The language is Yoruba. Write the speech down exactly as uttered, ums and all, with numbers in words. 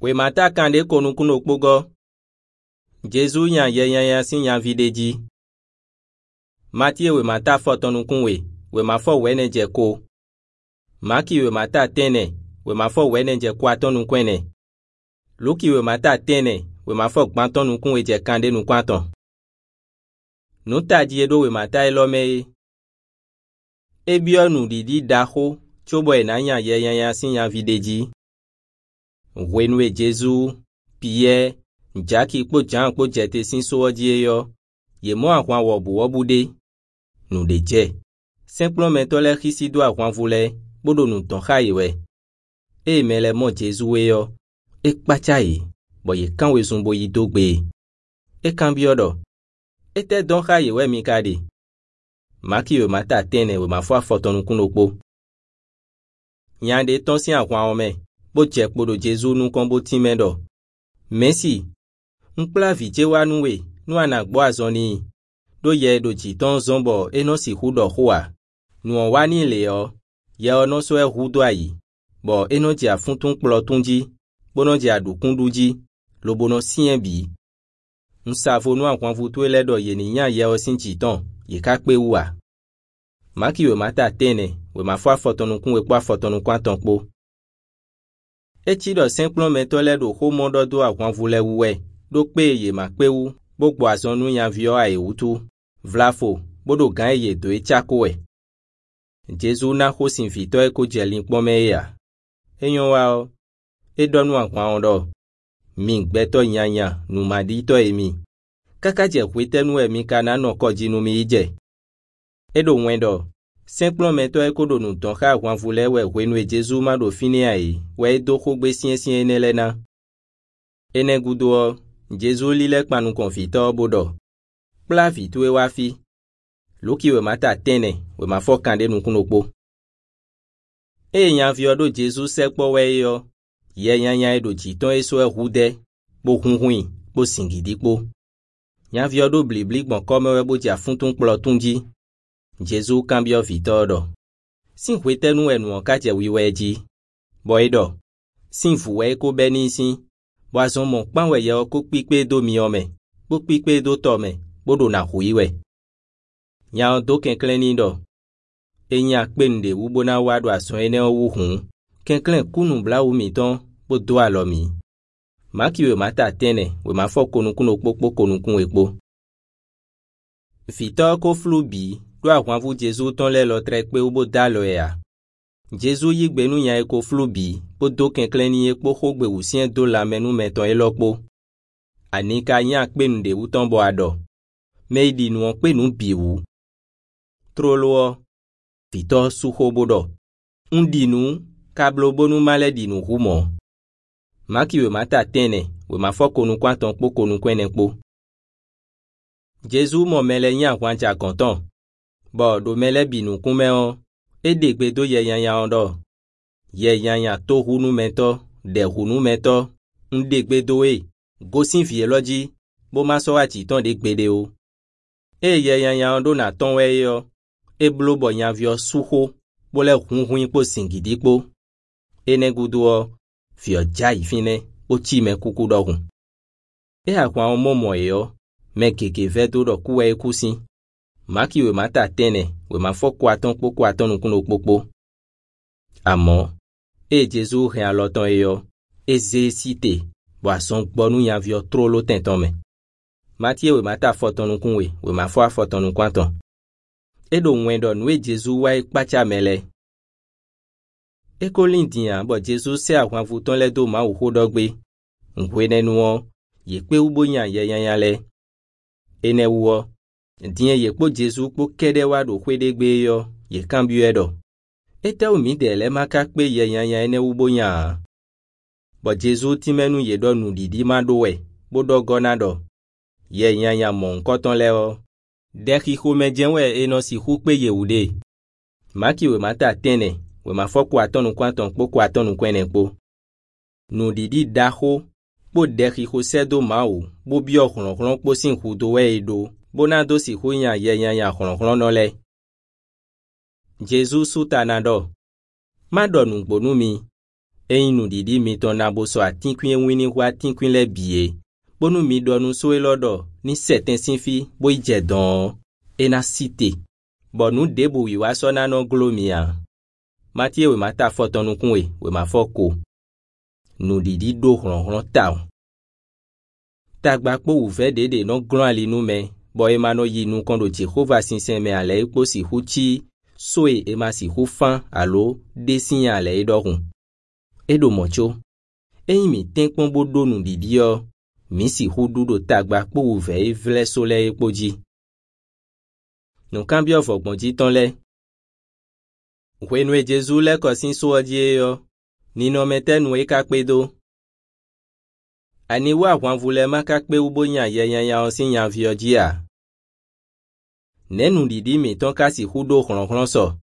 we mata kande konukuno kpogo. Jésus yan ye yan yan sin yan videji. Matie we mata fotonukun we, we ma fo wene je ko. Maki we mata tene, we ma fo wene je kwa tonukwene. Luki we mata tene, we ma fo kpantonukun we je kande nu kwanton. Nuta edo we mata elome. Ebio nu didi daho, chobo e na yan ye yan yan sin yan videji. Wenwe Jésus, Pierre, Jackie po jan po jete sin so oji yo. Ye mo akwan wobu wobude. Nu de je. Simplement tole khisi do akwan vule, bodo nu ton khaye we. E mele mo Jésus we yo. E kpachaye, bo ye kan we zumbo yi dogbe. E kan biodo. E te don khaye we mi kade. Maki we mata tene we ma fwa fotonu kunokpo. Nyande ton si akwan ome. Bo je podo Jésus nu kombo timendo. Messi. Nkpla vije wanu we, nu anagbo azoni. Do ye do jiton zombo eno si hudo hua. Nu wani leo, ye ono so e hudo ayi. Bo eno ji afuntun kplo tunji, bono ji adukunduji, lo bono sien bi. Nsavo nu akwan vutu eledo ye ni nyan ye osin jiton, ye kakpe uwa. Maki we mata tene, we ma fwa fotonukun we kwa fotonukun atonpo. Echi do simplement toledo ho mondo do akwan vule uwe. Do pe ye ma pe wu, bokbo azonu yan vio a e utu, vlafo, bodo gan ye do e chako e. Jésus na ho sin fito e ko jelin pome ya. Enyon wa o, e donu akwan ondo. Min gbeto nyanya, nu madito e mi. Kaka je kwetenu e mi kana no ko jinu mi ije. E do wendo, simplement e ko do nu ton ka akwan vule we wenu e Jésus ma do fini ai, we do ko gbe sien sien enelena. Ene gudo o, Jésus li lek panu konfito bodo. Pla vitu e wafi. Luki we mata tene, we ma fo kande nu kunokpo. E yan viodo Jésus sekpo we yo. Ye yan yan edo jiton e so e hude. Bo hunhui, bo singidikpo. Yan viodo blibli bon kome we bo ja funtun kplo tunji. Jésus kambio vitodo. Sin kwete nu enu okache wiweji. Boido. Sin fuwe ko benisi. Boazon mon panwe ye oko pikpe do mi ome, bo pikpe do tome, bodo na huiwe. Nya do kenklen nindo. E nya kpende ubo na wado ason ene owu hun, kenklen kunu bla u miton, bo do alomi. Maki we mata tene, we ma fo konukun okpokpo konukun ekpo. Fito ko flubi, do akwanvu Jésus ton le lo trekpe ubo dalo ya. Jésus yi gbenu nya eko flubi, po do kenklen ni ekpo hogbe usien do la menu meton elokpo. Anika nya kpenu de uton bo ado. Meidi nu on kpenu biwu. Trolo Fito suho bodo. Undinu, kablo bonu maledi nu humo. Maki we mata tene, we ma fo konu kwanton po konu kwene po. Jésus mo mele nya kwancha konton. Bo do mele binu kume on. E degbe do ye yan yan ondo. Ye yan yan to hunu mento, de hunu mento, ndegbe do e, gosin fiyeloji, bo maso achi ton degbe de o. E ye yan yan ondo na ton we yo, e blo bo yan vio suho, bo le hun hun po singidi po. E negudu o, fio jai fine, o chi me kuku do hun. E akwa o momo e yo, me keke vedo do kuwe e kusin. Maki we mata tene, we ma fo kwa ton po kwa ton nukuno popo. Amo, e Jésus re aloton e yo, e ze site, boason bonu yan vio trolo tentome. Matie we mata foton nukunwe, we ma fo a foton nukwanton. E do mwendo nwe Jésus wa e kpacha mele. E kolindian, bo Jésus se akwan vuton le do ma uho dogbe. Nwene nuo, ye kwe ubo nyan ye yan yan le. E ne uo. Dien ye po Jésus po kede wado kwedegbe yo, ye kambio edo. Ete o mi de le maka kpe ye yan yan ene ubo nyan. Bo Jésus timenu ye do nu didi mado we, bodo gonado. Ye yan yan mon koton le o. Deki kome jenwe eno si hukpe ye ude. Maki we mata tene, we ma fo kwa tonu kwanton po kwa tonu kwene po. Nu didi daho, po deki ko sedo mau, bo bio khron khron po sin hudo we edo. Bonado si hunya ye yan yan khron khron no le. Jésus sutanado. Madonu gbonu mi. Ein nu didi mi ton na bo so atinkwin wini wa tinkwin le bie. Bonu mi donu so elodo ni certain sinfi bo ije don e na cité. Bonu debo wi wa so na no glomia. Matie we mata fotonu kunwe we ma foko. Nu didi do ron ron ta. Tagba po ou ve dede non glon ali nou me. Bo e mano yi nou kondo Jehova sinsen me ale ipo si huchi. Soe e ma si hufan alo desin ale idorun. Edo mocho. E mi tenkpon bodo nu didi yo. Mi si hudu do tagba po ou ve e vle sole ipo ji. Nou kambio fokbon ji ton le. Wenwe Jesu le kosin so odie yo. Ni no meten we kakpedo. Ani wa wan vule makakpe ubo nya ye nya ya osin nya viojia. Nenu didi mi ton kasi hudo ron ron so.